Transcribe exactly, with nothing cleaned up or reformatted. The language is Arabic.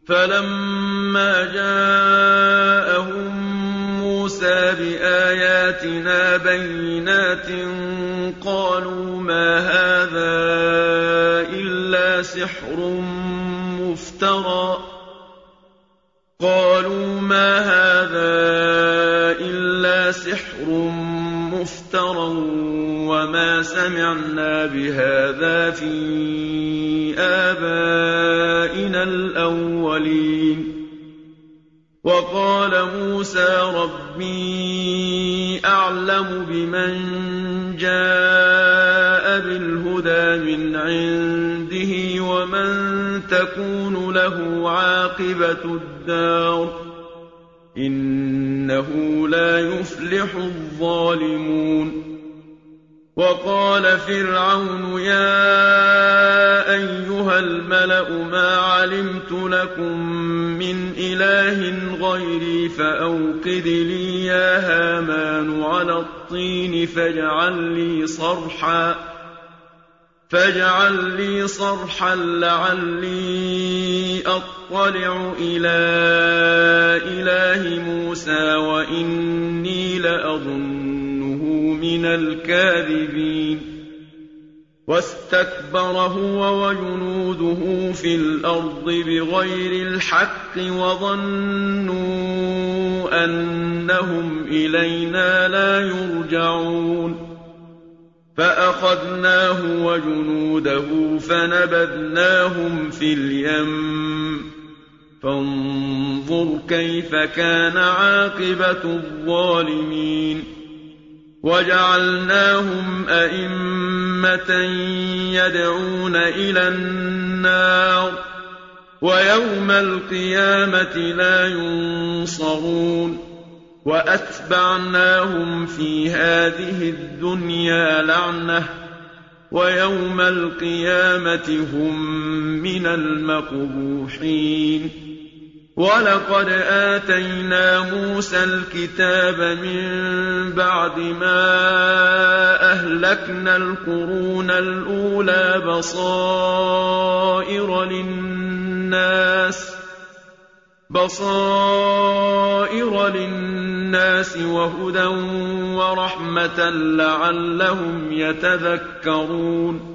فَلَمَّا جَاءَهُم مُّوسَىٰ بِآيَاتِنَا بَيِّنَاتٍ قَالُوا مَا هَٰذَا إِلَّا سِحْرٌ مُّفْتَرًى قَالُوا مَا هَٰذَا إِلَّا سِحْرٌ مُّفْتَرًى وَمَا سَمِعْنَا بِهَٰذَا فِي آبَائِنَا الْأَوَّلِينَ وَقَالَ مُوسَىٰ رَبِّي أَعْلَمُ بِمَن جَاءَ بِالْهُدَىٰ مِنْ عِندِهِ وَمَن تَكُونُ لَهُ عَاقِبَةُ الدَّارِ ۖ إِنَّهُ لَا يُفْلِحُ الظَّالِمُونَ وَقَالَ فِرْعَوْنُ يَا أَيُّهَا الْمَلَأُ مَا عَلِمْتُ لَكُم مِّنْ إِلَٰهٍ غَيْرِي فَأَوْقِدْ لِي يَا هَامَانُ عَلَى الطِّينِ فَاجْعَل لِّي صَرْحًا فاجعل لي صرحا لعلي أطلع إلى إله موسى وإني لأظنه من الكاذبين واستكبر هو وجنوده في الأرض بغير الحق وظنوا أنهم إلينا لا يرجعون فأخذناه وجنوده فنبذناهم في اليم فانظر كيف كان عاقبة الظالمين وجعلناهم أئمة يدعون إلى النار ويوم القيامة لا ينصرون وأتبعناهم في هذه الدنيا لعنة ويوم القيامة هم من المقبوحين ولقد آتينا موسى الكتاب من بعد ما أهلكنا القرون الأولى بصائر للناس بصائر للناس وهدى ورحمة لعلهم يتذكرون